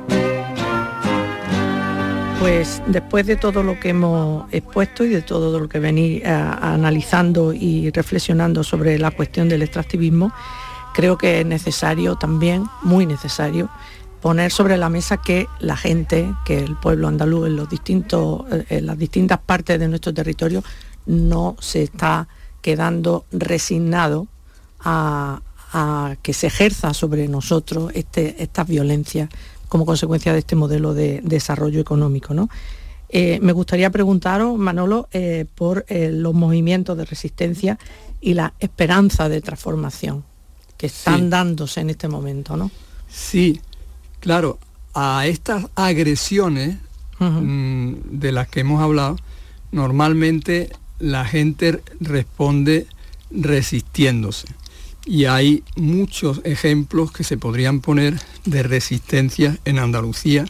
Pues después de todo lo que hemos expuesto y de todo lo que venís analizando y reflexionando sobre la cuestión del extractivismo, creo que es necesario también, muy necesario, poner sobre la mesa que la gente, que el pueblo andaluz en las distintas partes de nuestro territorio no se está quedando resignado a que se ejerza sobre nosotros estas violencias como consecuencia de este modelo de desarrollo económico, ¿no? Me gustaría preguntaros, Manolo, por los movimientos de resistencia y la esperanza de transformación que están dándose en este momento, ¿no? Sí, claro, a estas agresiones de las que hemos hablado, normalmente la gente responde resistiéndose. Y hay muchos ejemplos que se podrían poner de resistencia en Andalucía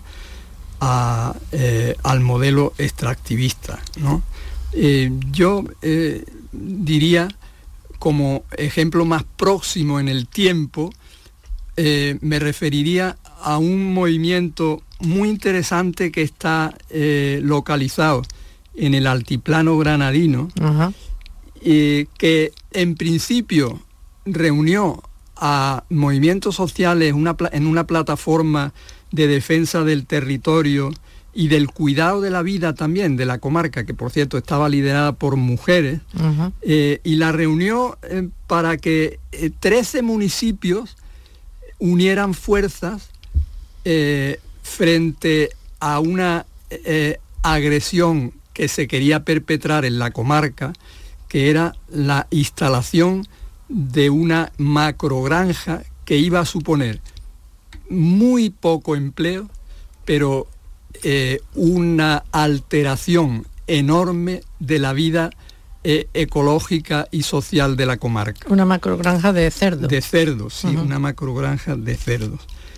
al modelo extractivista, ¿no? Yo diría, como ejemplo más próximo en el tiempo, me referiría a un movimiento muy interesante que está localizado en el altiplano granadino, que en principio reunió a movimientos sociales en una plataforma de defensa del territorio y del cuidado de la vida también de la comarca, que por cierto estaba liderada por mujeres, y la reunió para que 13 municipios unieran fuerzas frente a una agresión que se quería perpetrar en la comarca, que era la instalación de una macrogranja que iba a suponer muy poco empleo, pero una alteración enorme de la vida ecológica y social de la comarca. Una macrogranja de cerdos. De cerdos, sí, una macrogranja de cerdos.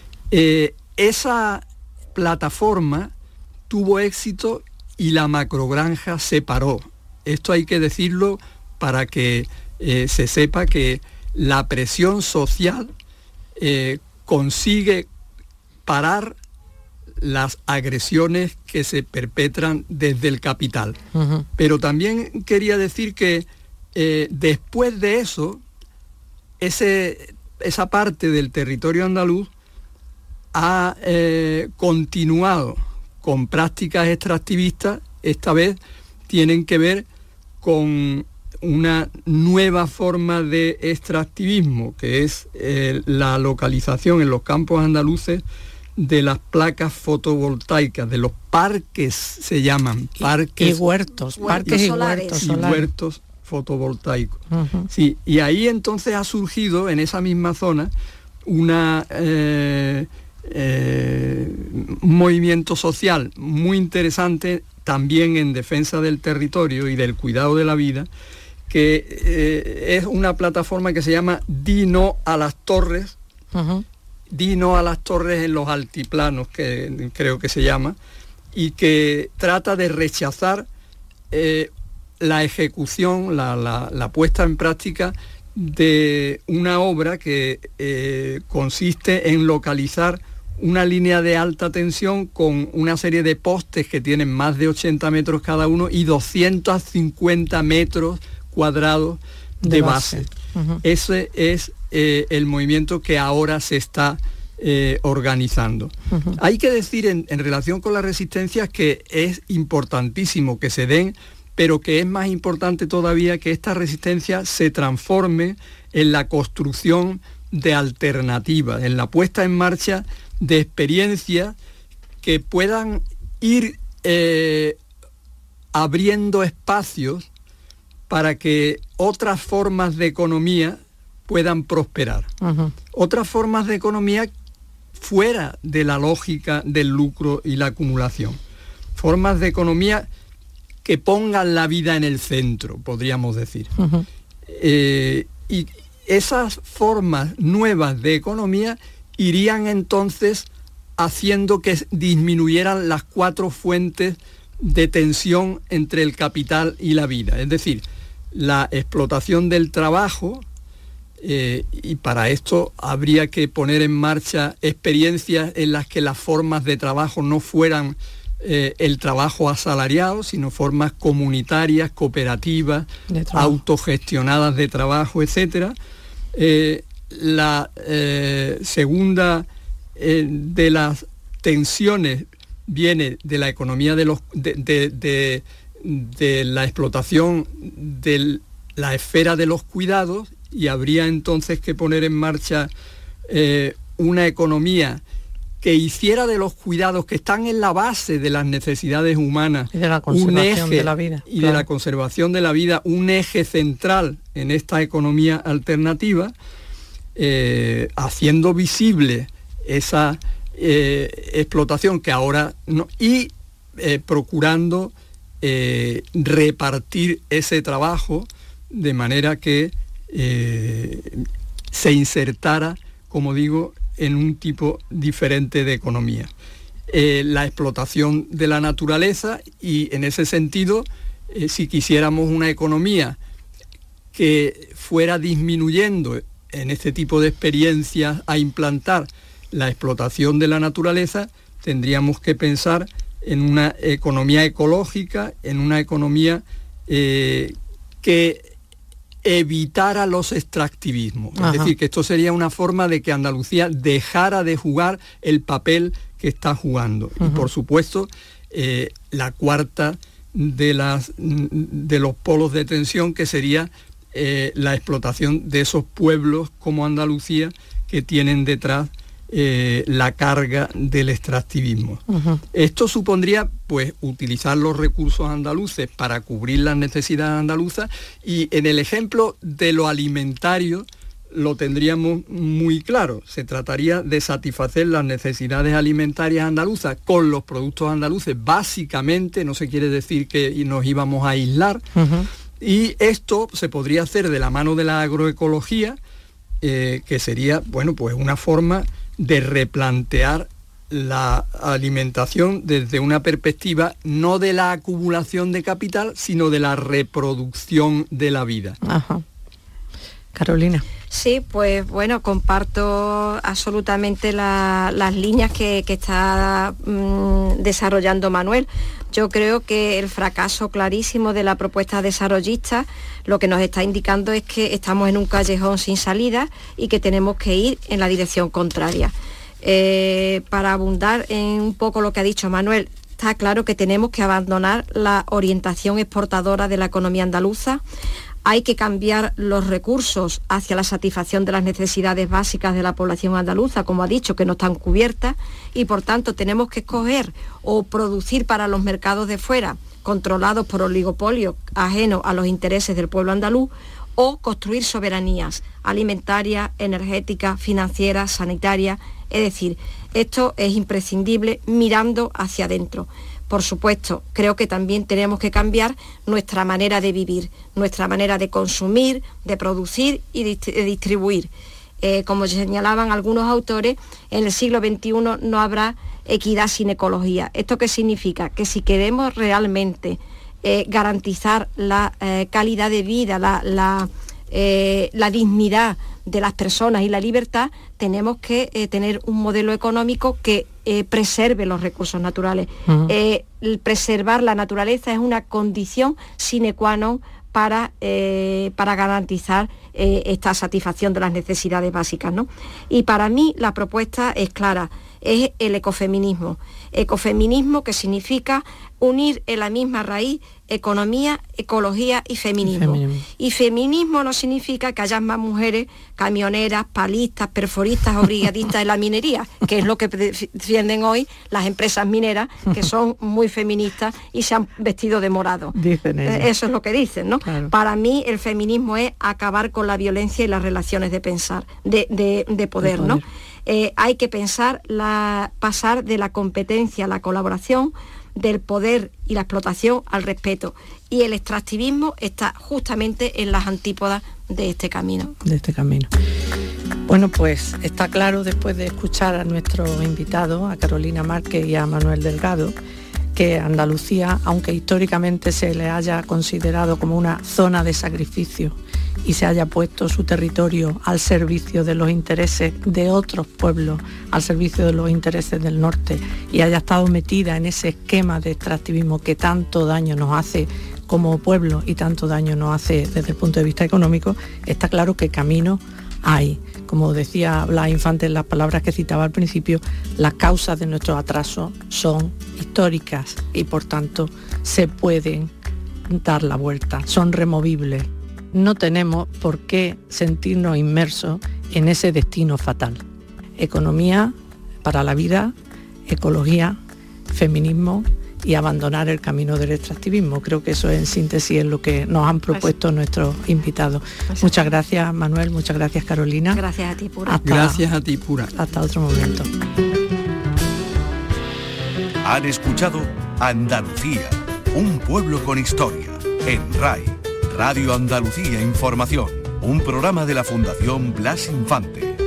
Esa plataforma tuvo éxito y la macrogranja se paró. Esto hay que decirlo para que se sepa que la presión social consigue parar las agresiones que se perpetran desde el capital. Pero también quería decir que después de eso, esa parte del territorio andaluz ha continuado con prácticas extractivistas. Esta vez tienen que ver con una nueva forma de extractivismo, que es la localización en los campos andaluces de las placas fotovoltaicas, de los parques, se llaman parques. Y huertos, parques y huertos solares. Y huertos fotovoltaicos. Sí, y ahí entonces ha surgido en esa misma zona un movimiento social muy interesante también en defensa del territorio y del cuidado de la vida, que es una plataforma que se llama Di No a las Torres, Di No a las Torres en los altiplanos, que creo que se llama, y que trata de rechazar la ejecución, la puesta en práctica de una obra que consiste en localizar una línea de alta tensión con una serie de postes que tienen más de 80 metros cada uno y 250 metros cuadrados de base. Ese es el movimiento que ahora se está organizando. Hay que decir en relación con las resistencias que es importantísimo que se den, pero que es más importante todavía que esta resistencia se transforme en la construcción de alternativas, en la puesta en marcha de experiencias que puedan ir abriendo espacios para que otras formas de economía puedan prosperar. Otras formas de economía fuera de la lógica del lucro y la acumulación. Formas de economía que pongan la vida en el centro, podríamos decir. Y esas formas nuevas de economía irían entonces haciendo que disminuyeran las 4 fuentes de tensión entre el capital y la vida. Es decir, la explotación del trabajo, y para esto habría que poner en marcha experiencias en las que las formas de trabajo no fueran el trabajo asalariado, sino formas comunitarias, cooperativas, autogestionadas de trabajo, etc. La segunda de las tensiones viene de la economía de la explotación de la esfera de los cuidados, y habría entonces que poner en marcha una economía que hiciera de los cuidados, que están en la base de las necesidades humanas, y de la conservación de la vida, de la conservación de la vida, un eje central en esta economía alternativa, haciendo visible esa explotación que ahora no, y procurando repartir ese trabajo de manera que se insertara, como digo, en un tipo diferente de economía. La explotación de la naturaleza, y en ese sentido, si quisiéramos una economía que fuera disminuyendo en este tipo de experiencias a implantar la explotación de la naturaleza, tendríamos que pensar en una economía ecológica, en una economía que evitara los extractivismos. Es decir, que esto sería una forma de que Andalucía dejara de jugar el papel que está jugando. Y por supuesto, la cuarta de los polos de tensión, que sería la explotación de esos pueblos como Andalucía, que tienen detrás la carga del extractivismo. Esto supondría, pues, utilizar los recursos andaluces para cubrir las necesidades andaluzas, y en el ejemplo de lo alimentario lo tendríamos muy claro. Se trataría de satisfacer las necesidades alimentarias andaluzas con los productos andaluces, básicamente. No se quiere decir que nos íbamos a aislar, y esto se podría hacer de la mano de la agroecología, que sería, bueno, pues una forma de replantear la alimentación desde una perspectiva no de la acumulación de capital, sino de la reproducción de la vida. Carolina. Sí, pues bueno, comparto absolutamente las líneas que está desarrollando Manuel. Yo creo que el fracaso clarísimo de la propuesta desarrollista lo que nos está indicando es que estamos en un callejón sin salida y que tenemos que ir en la dirección contraria. Para abundar en un poco lo que ha dicho Manuel, está claro que tenemos que abandonar la orientación exportadora de la economía andaluza. Hay que cambiar los recursos hacia la satisfacción de las necesidades básicas de la población andaluza, como ha dicho, que no están cubiertas, y por tanto tenemos que escoger o producir para los mercados de fuera, controlados por oligopolios ajenos a los intereses del pueblo andaluz, o construir soberanías alimentarias, energéticas, financieras, sanitarias. Es decir, esto es imprescindible mirando hacia adentro. Por supuesto, creo que también tenemos que cambiar nuestra manera de vivir, nuestra manera de consumir, de producir y de distribuir. Como señalaban algunos autores, en el siglo XXI no habrá equidad sin ecología. ¿Esto qué significa? Que si queremos realmente garantizar la calidad de vida, la dignidad de las personas y la libertad, tenemos que tener un modelo económico que preserve los recursos naturales. Preservar la naturaleza es una condición sine qua non para garantizar esta satisfacción de las necesidades básicas, ¿no? Y para mí la propuesta es clara, es el ecofeminismo. Ecofeminismo, que significa unir en la misma raíz economía, ecología y feminismo. Y feminismo no significa que haya más mujeres camioneras, palistas, perforistas o brigadistas en la minería, que es lo que defienden hoy las empresas mineras, que son muy feministas y se han vestido de morado. Dicen eso es lo que dicen, ¿no? Claro. Para mí el feminismo es acabar con la violencia y las relaciones de poder, ¿no? Hay que pensar pasar de la competencia a la colaboración, del poder y la explotación al respeto. Y el extractivismo está justamente en las antípodas de este camino. Bueno, pues está claro, después de escuchar a nuestros invitados, a Carolina Márquez y a Manuel Delgado, que Andalucía, aunque históricamente se le haya considerado como una zona de sacrificio y se haya puesto su territorio al servicio de los intereses de otros pueblos, al servicio de los intereses del norte, y haya estado metida en ese esquema de extractivismo que tanto daño nos hace como pueblo y tanto daño nos hace desde el punto de vista económico, está claro que camino hay. Como decía Blas Infante en las palabras que citaba al principio, las causas de nuestro atraso son históricas y por tanto se pueden dar la vuelta, son removibles. No tenemos por qué sentirnos inmersos en ese destino fatal. Economía para la vida, ecología, feminismo y abandonar el camino del extractivismo. Creo que eso en síntesis es lo que nos han propuesto nuestros invitados. Muchas gracias, Manuel, muchas gracias, Carolina. Gracias a ti, Pura. Gracias a ti, Pura. Hasta otro momento. Han escuchado Andalucía, un pueblo con historia, en RAI, Radio Andalucía Información, un programa de la Fundación Blas Infante.